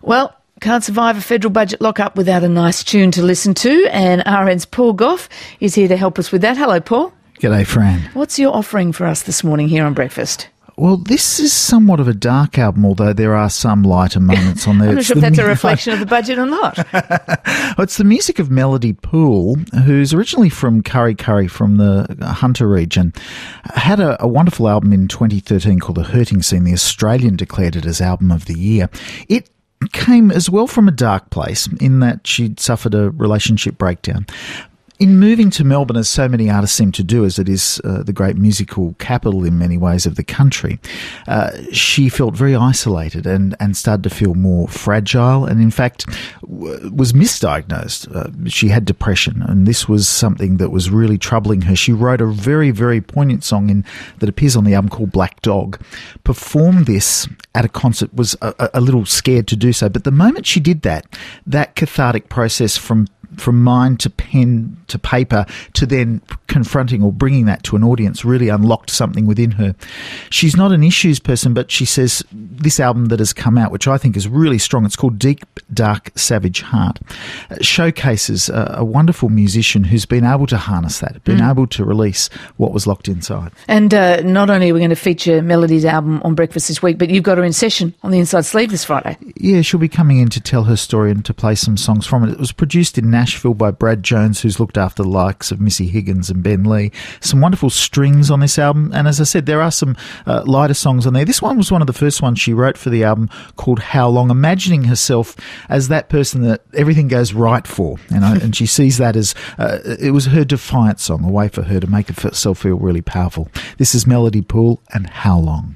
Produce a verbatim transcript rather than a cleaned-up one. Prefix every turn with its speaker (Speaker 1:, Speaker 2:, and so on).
Speaker 1: Well, can't survive a federal budget lock-up without a nice tune to listen to, and R N's Paul Gough is here to help us with that. Hello, Paul.
Speaker 2: G'day, Fran.
Speaker 1: What's your offering for us this morning here on Breakfast?
Speaker 2: Well, this is somewhat of a dark album, although there are some lighter moments on there.
Speaker 1: I'm not
Speaker 2: It's
Speaker 1: sure if
Speaker 2: the
Speaker 1: that's a
Speaker 2: mu-
Speaker 1: reflection of the budget or not.
Speaker 2: Well, it's the music of Melody Poole, who's originally from Kurri Kurri from the Hunter region. Had a, a wonderful album in twenty thirteen called The Hurting Scene. The Australian declared it as Album of the Year. It came as well from a dark place in that she'd suffered a relationship breakdown. In moving to Melbourne, as so many artists seem to do, as it is uh, the great musical capital in many ways of the country, uh, she felt very isolated and, and started to feel more fragile and, in fact, w- was misdiagnosed. Uh, she had depression, and this was something that was really troubling her. She wrote a very, very poignant song in, that appears on the album called Black Dog, performed this at a concert, was a, a little scared to do so. But the moment she did that, that cathartic process from from mind to pen to paper to then confronting or bringing that to an audience really unlocked something within her. She's not an issues person, but she says this album that has come out, which I think is really strong, it's called Deep, Dark, Savage Heart, uh, showcases a, a wonderful musician who's been able to harness that, been mm. able to release what was locked inside.
Speaker 1: And uh, not only are we going to feature Melody's album on Breakfast this week, but you've got her in session on the Inside Sleeve this Friday.
Speaker 2: Yeah, she'll be coming in to tell her story and to play some songs from it. It was produced in Nashville by Brad Jones, who's looked after the likes of Missy Higgins and Ben Lee. Some wonderful strings on this album, and as I said, there are some uh, lighter songs on there. This one was one of the first ones she wrote for the album, called How Long, imagining herself as that person that everything goes right for, you know, and she sees that as uh, it was her defiant song, a way for her to make herself feel really powerful. This is Melody Poole and How Long.